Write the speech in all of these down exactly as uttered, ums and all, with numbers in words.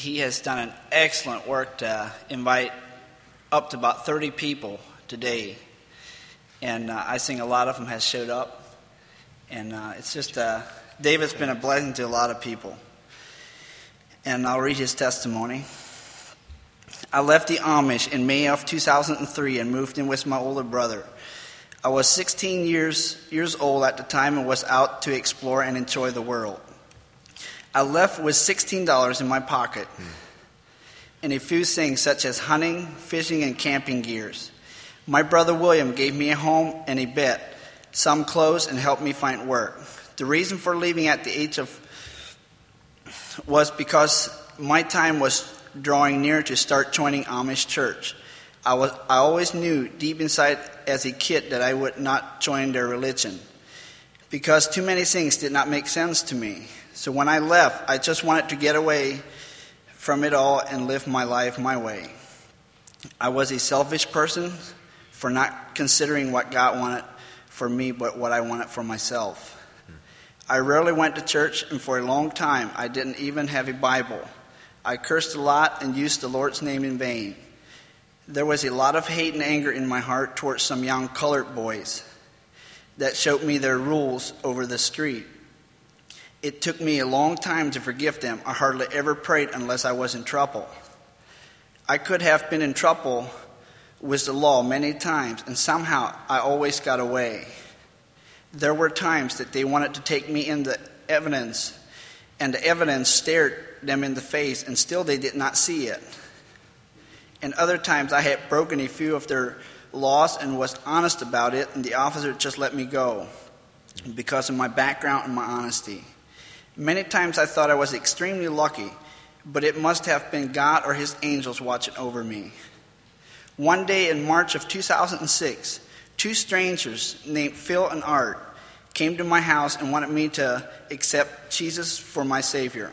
he has done an excellent work to invite up to about thirty people today. And uh, I think a lot of them has showed up. And uh, it's just, uh, David's been a blessing to a lot of people. And I'll read his testimony. I left the Amish in May of two thousand three and moved in with my older brother. I was sixteen years, years old at the time and was out to explore and enjoy the world. I left with sixteen dollars in my pocket and a few things such as hunting, fishing, and camping gears. My brother William gave me a home and a bed, some clothes, and helped me find work. The reason for leaving at the age of was because my time was drawing near to start joining Amish church. I was I always knew deep inside as a kid that I would not join their religion because too many things did not make sense to me. So when I left, I just wanted to get away from it all and live my life my way. I was a selfish person for not considering what God wanted for me, but what I wanted for myself. I rarely went to church, and for a long time, I didn't even have a Bible. I cursed a lot and used the Lord's name in vain. There was a lot of hate and anger in my heart towards some young colored boys that showed me their rules over the street. It took me a long time to forgive them. I hardly ever prayed unless I was in trouble. I could have been in trouble with the law many times, and somehow I always got away. There were times that they wanted to take me in the evidence, and the evidence stared them in the face, and still they did not see it. And other times I had broken a few of their laws and was honest about it, and the officer just let me go because of my background and my honesty. Many times I thought I was extremely lucky, but it must have been God or his angels watching over me. One day in March of two thousand six, two strangers named Phil and Art came to my house and wanted me to accept Jesus for my Savior.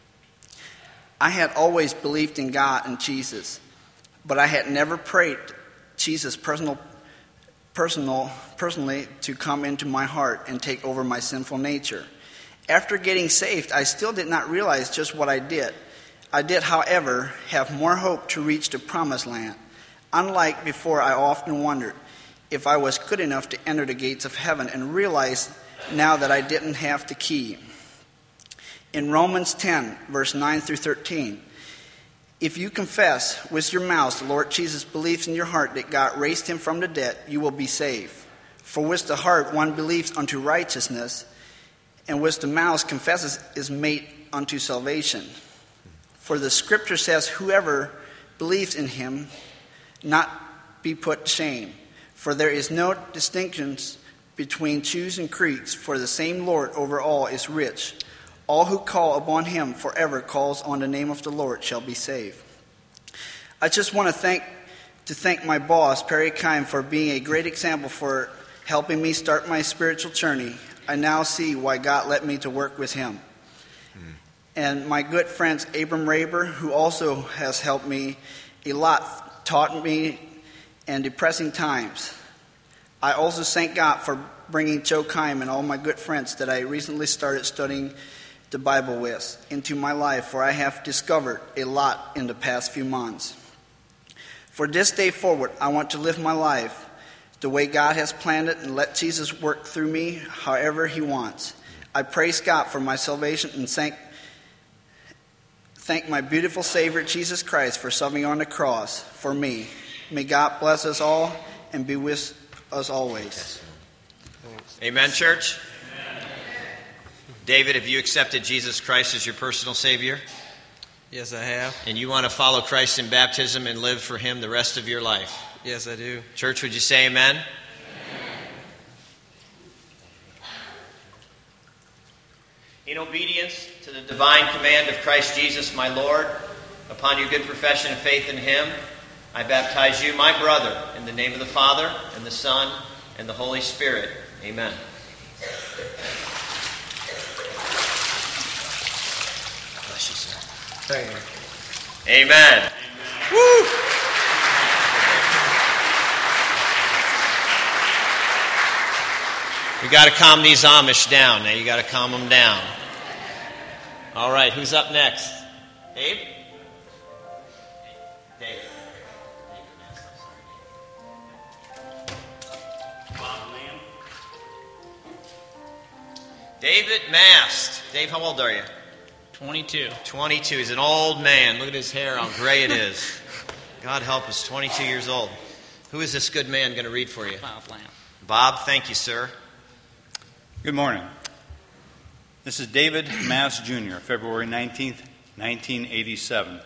I had always believed in God and Jesus, but I had never prayed Jesus personal, personal, personally to come into my heart and take over my sinful nature. After getting saved, I still did not realize just what I did. I did, however, have more hope to reach the promised land. Unlike before, I often wondered if I was good enough to enter the gates of heaven and realized now that I didn't have the key. In Romans ten, verse nine through thirteen, if you confess with your mouth the Lord Jesus, believes in your heart that God raised him from the dead, you will be saved. For with the heart one believes unto righteousness, and with the mouth confesses is made unto salvation. For the scripture says, whoever believes in him not be put to shame. For there is no distinctions between Jews and Greeks, for the same Lord over all is rich. All who call upon him forever calls on the name of the Lord shall be saved. I just want to thank to thank my boss, Perry Kime, for being a great example for helping me start my spiritual journey. I now see why God led me to work with him. Mm. And my good friends, Abram Raber, who also has helped me a lot, taught me in depressing times. I also thank God for bringing Joe Kime and all my good friends that I recently started studying the Bible with into my life, for I have discovered a lot in the past few months. For this day forward, I want to live my life the way God has planned it and let Jesus work through me however he wants. I praise God for my salvation and thank, thank my beautiful Savior, Jesus Christ, for suffering on the cross for me. May God bless us all and be with us always. Amen, church? Amen. David, have you accepted Jesus Christ as your personal Savior? Yes, I have. And you want to follow Christ in baptism and live for him the rest of your life? Yes, I do. Church, would you say amen? Amen. In obedience to the divine command of Christ Jesus, my Lord, upon your good profession of faith in him, I baptize you, my brother, in the name of the Father, and the Son, and the Holy Spirit. Amen. Bless you, sir. Thank you. Amen. Amen. Woo! We got to calm these Amish down. Now you got to calm them down. All right, who's up next? Abe? David Mast. Dave, how old are you? twenty-two. twenty-two. He's an old man. Look at his hair, how gray it is. God help us, twenty-two years old. Who is this good man going to read for you? Bob Lamb. Bob, thank you, sir. Good morning. This is David Mast, Junior, February nineteenth, nineteen eighty-seven.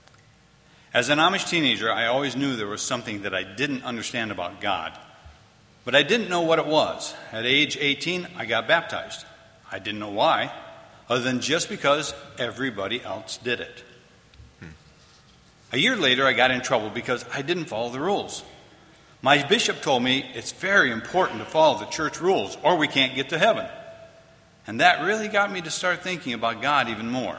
As an Amish teenager, I always knew there was something that I didn't understand about God. But I didn't know what it was. At age eighteen, I got baptized. I didn't know why, other than just because everybody else did it. Hmm. A year later, I got in trouble because I didn't follow the rules. My bishop told me it's very important to follow the church rules or we can't get to heaven. And that really got me to start thinking about God even more.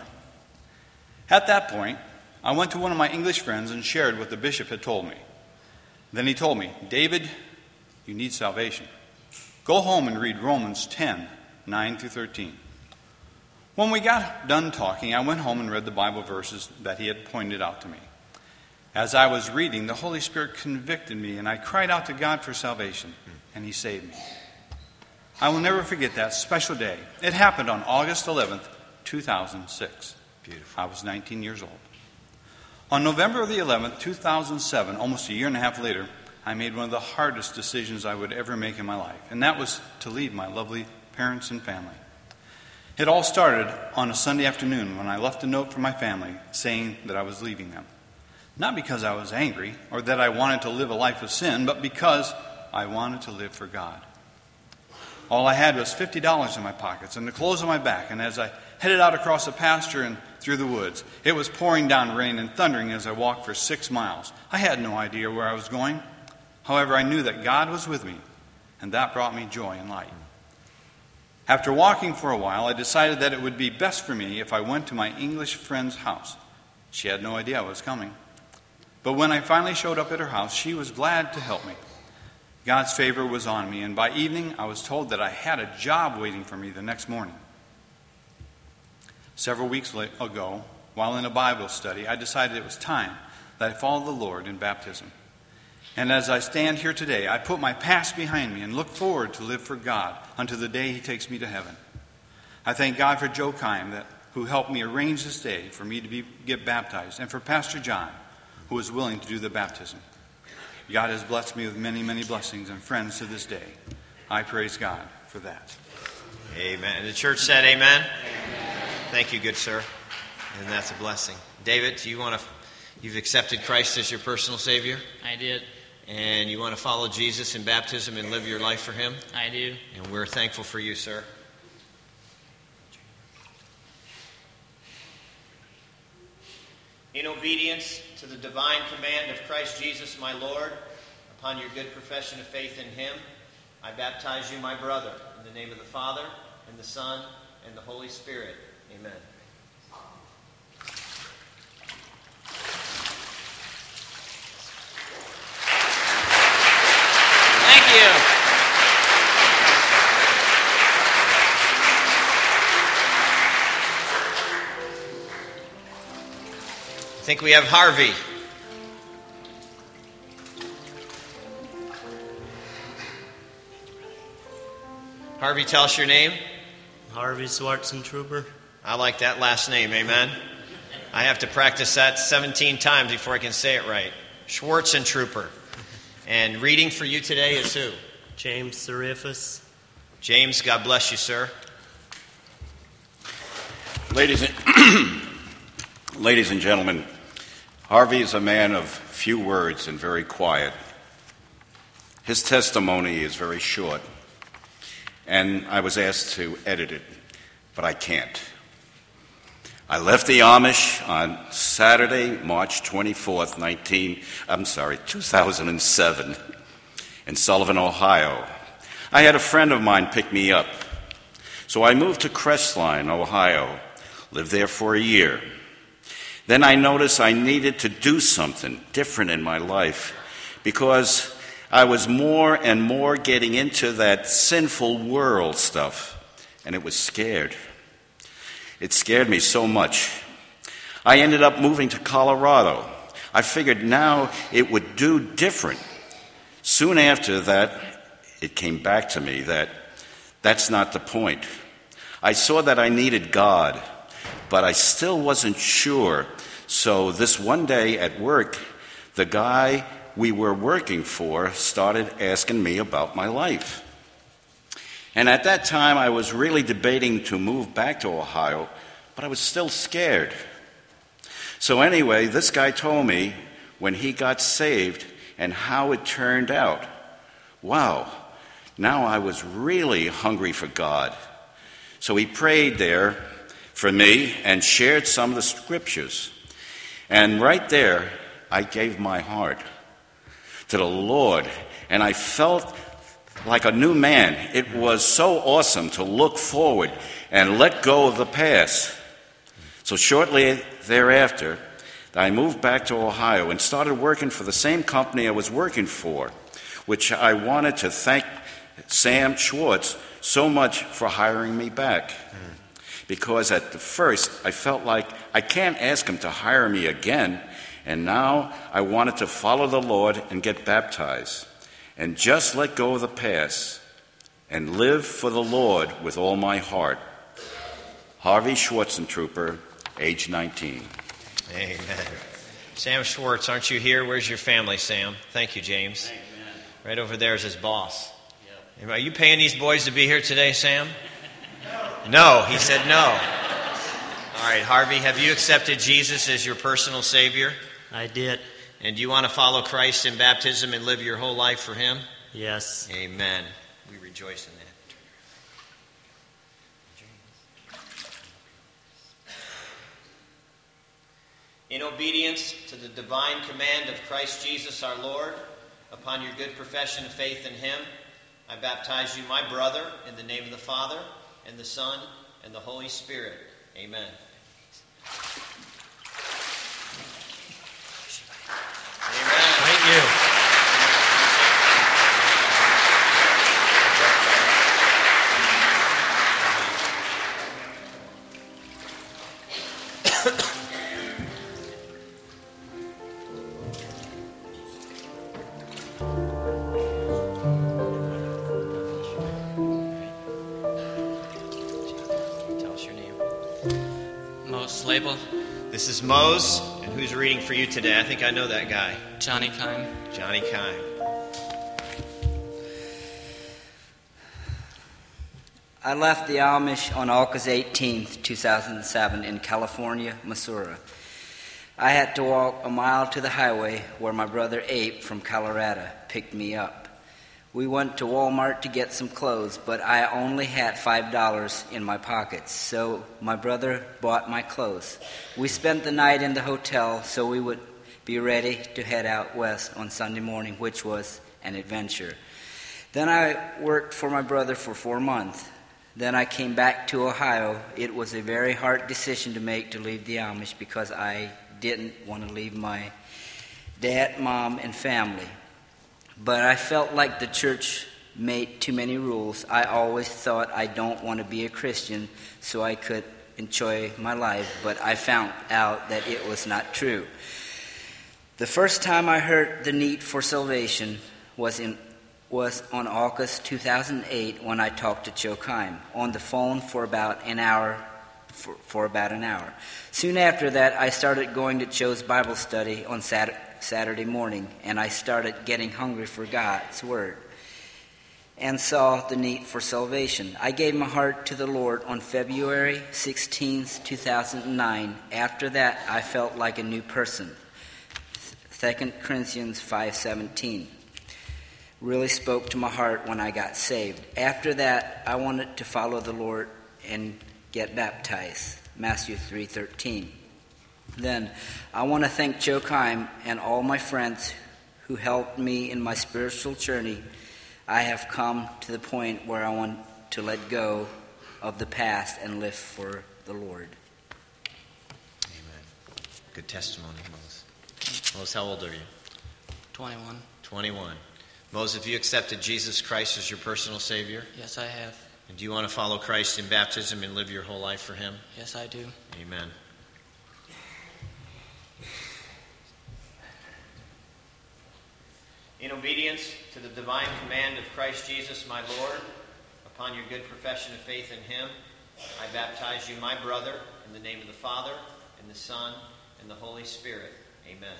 At that point, I went to one of my English friends and shared what the bishop had told me. Then he told me, David, you need salvation. Go home and read Romans ten, nine through thirteen. When we got done talking, I went home and read the Bible verses that he had pointed out to me. As I was reading, the Holy Spirit convicted me, and I cried out to God for salvation, and he saved me. I will never forget that special day. It happened on August eleventh, two thousand six. Beautiful. I was nineteen years old. On November the eleventh, two thousand seven, almost a year and a half later, I made one of the hardest decisions I would ever make in my life, and that was to leave my lovely parents and family. It all started on a Sunday afternoon when I left a note for my family saying that I was leaving them. Not because I was angry or that I wanted to live a life of sin, but because I wanted to live for God. All I had was fifty dollars in my pockets and the clothes on my back, and as I headed out across the pasture and through the woods, it was pouring down rain and thundering as I walked for six miles. I had no idea where I was going. However, I knew that God was with me, and that brought me joy and light. After walking for a while, I decided that it would be best for me if I went to my English friend's house. She had no idea I was coming. But when I finally showed up at her house, she was glad to help me. God's favor was on me, and by evening, I was told that I had a job waiting for me the next morning. Several weeks ago, while in a Bible study, I decided it was time that I follow the Lord in baptism. And as I stand here today, I put my past behind me and look forward to live for God until the day he takes me to heaven. I thank God for Joe Kime, that, who helped me arrange this day for me to be, get baptized, and for Pastor John, who was willing to do the baptism. God has blessed me with many, many blessings and friends to this day. I praise God for that. Amen. And the church said amen? Amen. Thank you, good sir. And that's a blessing. David, do you want to, you've accepted Christ as your personal Savior? I did. And you want to follow Jesus in baptism and live your life for him? I do. And we're thankful for you, sir. In obedience to the divine command of Christ Jesus, my Lord, upon your good profession of faith in him, I baptize you, my brother, in the name of the Father, and the Son, and the Holy Spirit. Amen. Thank you. I think we have Harvey. Harvey, tell us your name. Harvey Schwarzentrooper. I like that last name, amen. I have to practice that seventeen times before I can say it right. Schwarzentrooper. And reading for you today is who? James Serifus. James, God bless you, sir. Ladies and, ladies and gentlemen, Harvey is a man of few words and very quiet. His testimony is very short, and I was asked to edit it, but I can't. I left the Amish on Saturday, March twenty-fourth, nineteen, I'm sorry, two thousand seven, in Sullivan, Ohio. I had a friend of mine pick me up, so I moved to Crestline, Ohio, lived there for a year. Then I noticed I needed to do something different in my life because I was more and more getting into that sinful world stuff, and it was scared. It scared me so much. I ended up moving to Colorado. I figured now it would do different. Soon after that, it came back to me that that's not the point. I saw that I needed God, but I still wasn't sure. So this one day at work, the guy we were working for started asking me about my life. And at that time, I was really debating to move back to Ohio, but I was still scared. So anyway, this guy told me when he got saved and how it turned out. Wow, now I was really hungry for God. So he prayed there for me and shared some of the scriptures. And right there, I gave my heart to the Lord, and I felt like a new man. It was so awesome to look forward and let go of the past. So shortly thereafter, I moved back to Ohio and started working for the same company I was working for, which I wanted to thank Sam Schwartz so much for hiring me back. Because at the first, I felt like I can't ask him to hire me again, and now I wanted to follow the Lord and get baptized and just let go of the past and live for the Lord with all my heart. Harvey Schwarzentrooper, age nineteen. Amen. Sam Schwartz, aren't you here? Where's your family, Sam? Thank you, James. Amen. Right over there is his boss. Yep. Are you paying these boys to be here today, Sam? No. No, he said no. All right, Harvey, have you accepted Jesus as your personal Savior? I did. And do you want to follow Christ in baptism and live your whole life for Him? Yes. Amen. We rejoice in that. In obedience to the divine command of Christ Jesus our Lord, upon your good profession of faith in Him, I baptize you, my brother, in the name of the Father, and the Son, and the Holy Spirit. Amen. Amen. Thank you. Tell us your name. Mose Label, This is Mose, and who's reading for you today? I think I know that guy. Johnny Kime. Johnny Kime. I left the Amish on August eighteenth, two thousand seven in California, Missouri. I had to walk a mile to the highway where my brother Abe from Colorado picked me up. We went to Walmart to get some clothes, but I only had five dollars in my pockets, so my brother bought my clothes. We spent the night in the hotel so we would be ready to head out west on Sunday morning, which was an adventure. Then I worked for my brother for four months. Then I came back to Ohio. It was a very hard decision to make to leave the Amish because I didn't want to leave my dad, mom, and family. But I felt like the church made too many rules. I always thought I don't want to be a Christian so I could enjoy my life, but I found out that it was not true. The first time I heard the need for salvation was in was on August two thousand eight when I talked to Joe Kime on the phone for about an hour. For, for about an hour. Soon after that, I started going to Joe's Bible study on Saturday, Saturday morning, and I started getting hungry for God's Word and saw the need for salvation. I gave my heart to the Lord on February sixteenth, two thousand nine. After that, I felt like a new person. Second Corinthians five seventeen really spoke to my heart when I got saved. After that, I wanted to follow the Lord and get baptized. Matthew three thirteen. Then, I want to thank Joe Kime and all my friends who helped me in my spiritual journey. I have come to the point where I want to let go of the past and live for the Lord. Amen. Good testimony, Mose. Mose, how old are you? twenty-one. twenty-one. Mose, have you accepted Jesus Christ as your personal Savior? Yes, I have. And do you want to follow Christ in baptism and live your whole life for Him? Yes, I do. Amen. In obedience to the divine command of Christ Jesus, my Lord, upon your good profession of faith in Him, I baptize you, my brother, in the name of the Father, and the Son, and the Holy Spirit. Amen.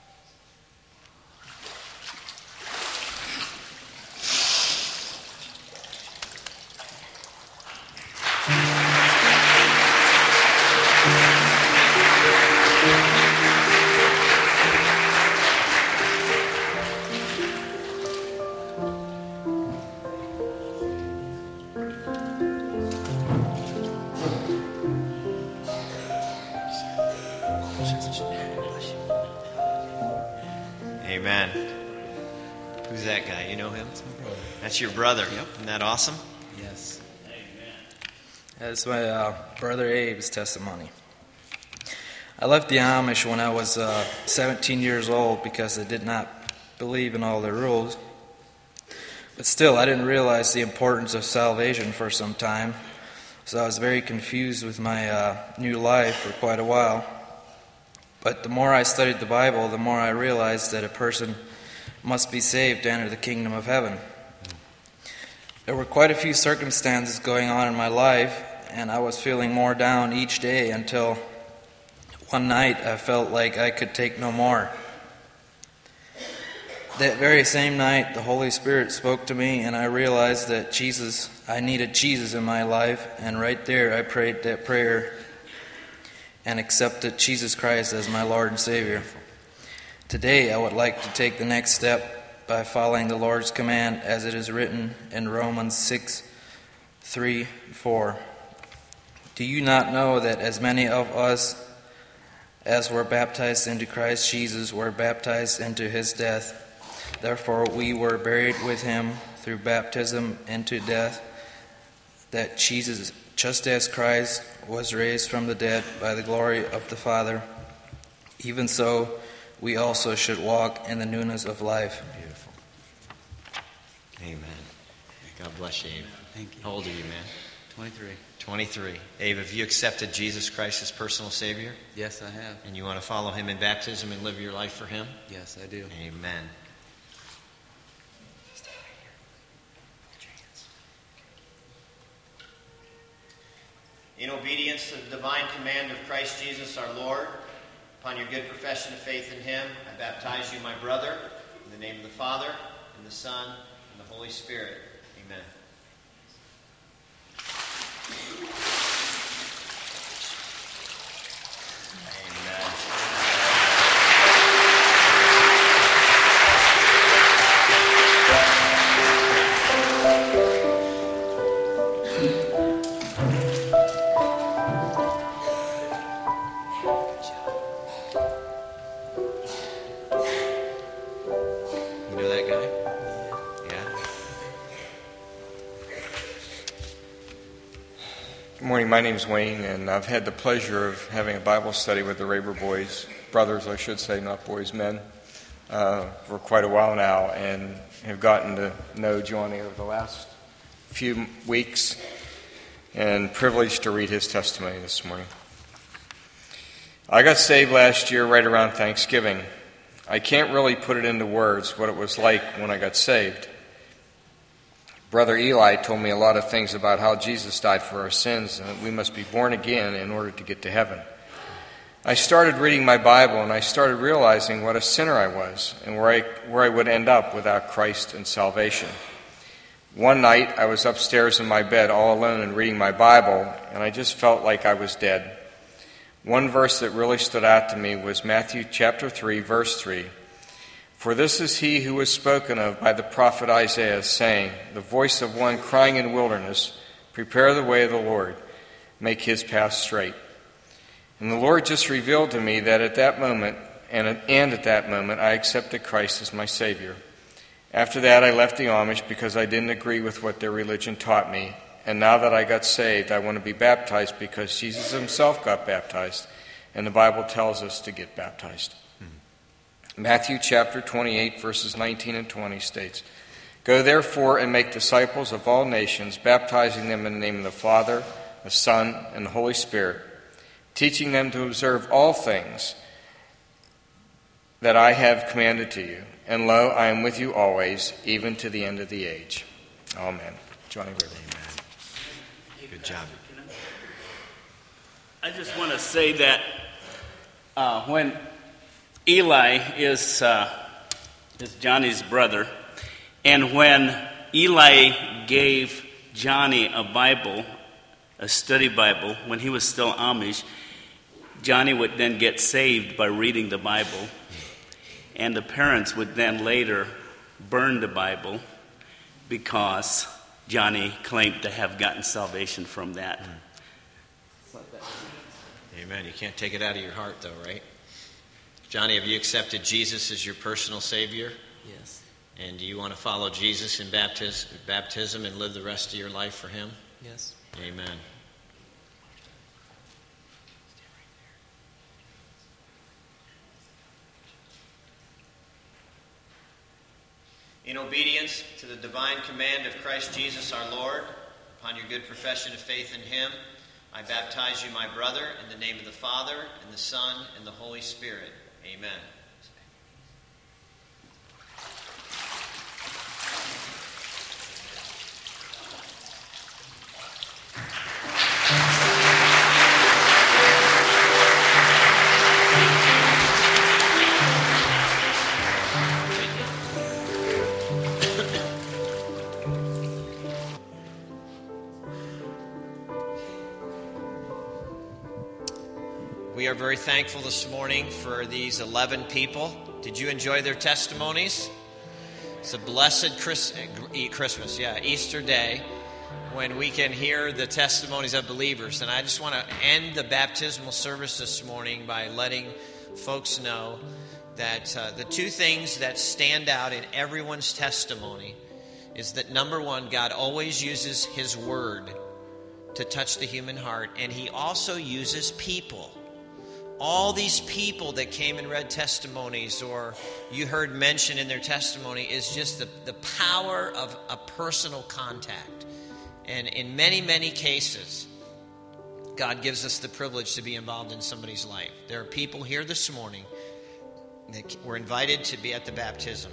Amen. Who's that guy? You know him? That's my brother. That's your brother. Yep. Isn't that awesome? Yes. That's my uh, brother Abe's testimony. I left the Amish when I was uh, seventeen years old because I did not believe in all their rules. But still, I didn't realize the importance of salvation for some time, so I was very confused with my uh, new life for quite a while. But the more I studied the Bible, the more I realized that a person must be saved to enter the kingdom of heaven. There were quite a few circumstances going on in my life, and I was feeling more down each day until one night I felt like I could take no more. That very same night, the Holy Spirit spoke to me, and I realized that Jesus, I needed Jesus in my life, and right there I prayed that prayer and accepted Jesus Christ as my Lord and Savior. Today, I would like to take the next step by following the Lord's command as it is written in Romans six, three, four. Do you not know that as many of us as were baptized into Christ Jesus were baptized into his death? Therefore we were buried with him through baptism into death, that Jesus, just as Christ was raised from the dead by the glory of the Father, even so we also should walk in the newness of life. Beautiful. Amen. God bless you, Abe. Thank you. How old are you, man? twenty-three. twenty-three. Abe, have you accepted Jesus Christ as personal Savior? Yes, I have. And you want to follow him in baptism and live your life for him? Yes, I do. Amen. In obedience to the divine command of Christ Jesus our Lord, upon your good profession of faith in him, I baptize you, my brother, in the name of the Father, and the Son, and the Holy Spirit. Amen. You know that guy? Yeah. Good morning. My name is Wayne, and I've had the pleasure of having a Bible study with the Raber boys, brothers, I should say, not boys, men, uh, for quite a while now, and have gotten to know Johnny over the last few weeks, and privileged to read his testimony this morning. I got saved last year right around Thanksgiving. I can't really put it into words what it was like when I got saved. Brother Eli told me a lot of things about how Jesus died for our sins and that we must be born again in order to get to heaven. I started reading my Bible and I started realizing what a sinner I was and where I, where I would end up without Christ and salvation. One night I was upstairs in my bed all alone and reading my Bible, and I just felt like I was dead. One verse that really stood out to me was Matthew chapter three, verse three. For this is he who was spoken of by the prophet Isaiah, saying, the voice of one crying in wilderness, prepare the way of the Lord, make his path straight. And the Lord just revealed to me that at that moment, and at, and at that moment, I accepted Christ as my Savior. After that, I left the Amish because I didn't agree with what their religion taught me. And now that I got saved, I want to be baptized because Jesus himself got baptized, and the Bible tells us to get baptized. Mm-hmm. Matthew chapter twenty-eight, verses nineteen and twenty states, go therefore and make disciples of all nations, baptizing them in the name of the Father, the Son, and the Holy Spirit, teaching them to observe all things that I have commanded to you. And lo, I am with you always, even to the end of the age. Amen. Johnny River. Amen. Good job. I just want to say that uh, when Eli is uh, is Johnny's brother, and when Eli gave Johnny a Bible, a study Bible, when he was still Amish, Johnny would then get saved by reading the Bible, and the parents would then later burn the Bible because Johnny claimed to have gotten salvation from that. Mm. Amen. You can't take it out of your heart, though, right? Johnny, have you accepted Jesus as your personal Savior? Yes. And do you want to follow Jesus in baptis- baptism and live the rest of your life for Him? Yes. Amen. In obedience to the divine command of Christ Jesus our Lord, upon your good profession of faith in Him, I baptize you, my brother, in the name of the Father, and the Son, and the Holy Spirit. Amen. We are very thankful this morning for these eleven people. Did you enjoy their testimonies? It's a blessed Chris, Christmas, yeah, Easter day, when we can hear the testimonies of believers. And I just want to end the baptismal service this morning by letting folks know that uh, the two things that stand out in everyone's testimony is that, number one, God always uses His Word to touch the human heart, and He also uses people. All these people that came and read testimonies, or you heard mentioned in their testimony, is just the, the power of a personal contact. And in many, many cases, God gives us the privilege to be involved in somebody's life. There are people here this morning that were invited to be at the baptism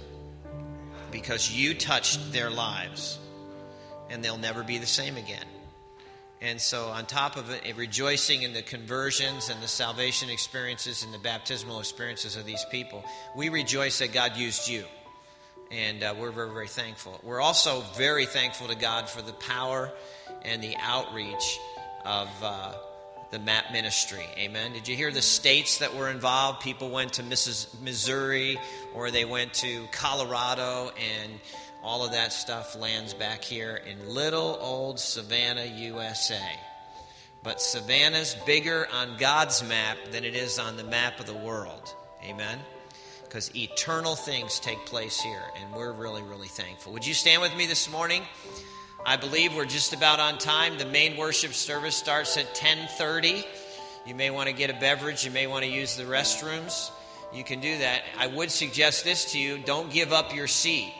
because you touched their lives, and they'll never be the same again. And so on top of it, rejoicing in the conversions and the salvation experiences and the baptismal experiences of these people, we rejoice that God used you. And uh, we're very, very thankful. We're also very thankful to God for the power and the outreach of uh, the M A P ministry. Amen. Did you hear the states that were involved? People went to Missouri, or they went to Colorado, and all of that stuff lands back here in little old Savannah, U S A. But Savannah's bigger on God's map than it is on the map of the world. Amen? Because eternal things take place here, and we're really, really thankful. Would you stand with me this morning? I believe we're just about on time. The main worship service starts at ten thirty. You may want to get a beverage. You may want to use the restrooms. You can do that. I would suggest this to you. Don't give up your seat.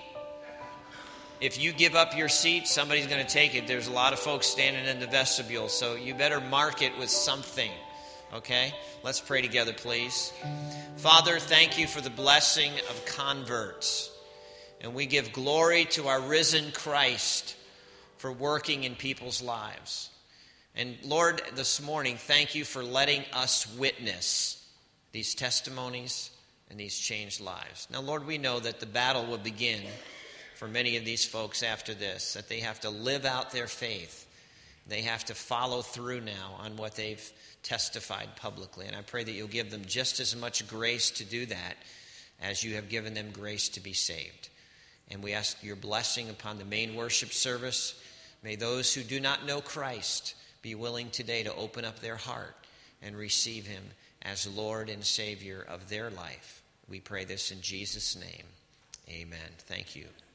If you give up your seat, somebody's going to take it. There's a lot of folks standing in the vestibule, so you better mark it with something, okay? Let's pray together, please. Father, thank you for the blessing of converts, and we give glory to our risen Christ for working in people's lives. And Lord, this morning, thank you for letting us witness these testimonies and these changed lives. Now, Lord, we know that the battle will begin for many of these folks after this, that they have to live out their faith. They have to follow through now on what they've testified publicly. And I pray that you'll give them just as much grace to do that as you have given them grace to be saved. And we ask your blessing upon the main worship service. May those who do not know Christ be willing today to open up their heart and receive him as Lord and Savior of their life. We pray this in Jesus' name. Amen. Thank you.